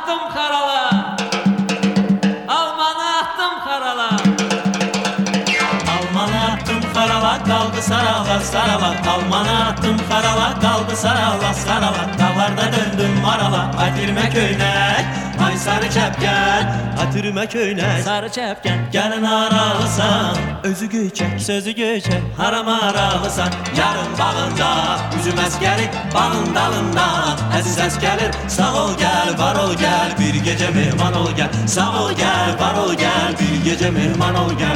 attım karala, Almanı attım karala. Almanı attım karala, kaldı sarala sarala. Almanı attım karala, kaldı sarala sarala. Dağlarda döndüm marala, Atirme köynek. Ay sarı çepken, Atirme köynek. Sarı çepken, Gelin aralısan, özü göyçek, sözü göçek. Harama aralısan, yarın bağında. Üzüm əskəri, bağın dalında. Əziz əskəlir, sağ ol gel, var ol gel. Bir gece mehman ol gel. Sağ ol gel, var ol gel. Bir gece mehman ol gel.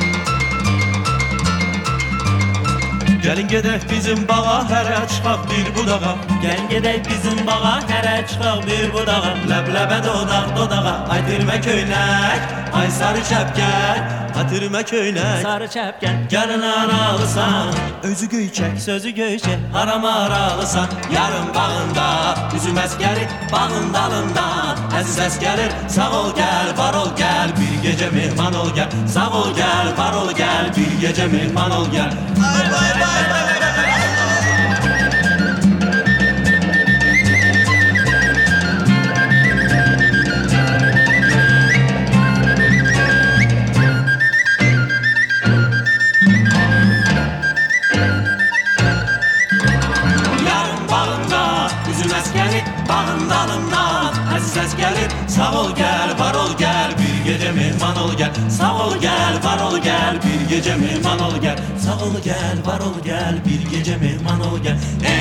Gelin gedək bizim bağa, hərə çıxaq bir budağa. Gelin gedək bizim bağa, hərə çıxaq bir budağa. Ləbləbə dodaq dodağa, Atirme köynek. Ay sarı çəpkən, Atirme köynek. sarı çepken, Gelin aralısan, özü göyçek, sözü göçek. Harama aralısan, yarın bağında. Üzüm əskəri, bağın dalında. Əziz əskəlir, sağ ol gel, var ol gel. Bir gece mehman ol gel. Sağ ol gel, var ol gel. Bir gece mehman ol gel. Ay vay vay vay. Bağın dalından Əziz səs gəlir, sağ ol gel, var ol gel. Bir gece mehman ol gel. Sağ ol gel, var ol gel. Bir gece mehman ol gel. Sağ ol gel, var ol gel. Bir gece mehman ol gel.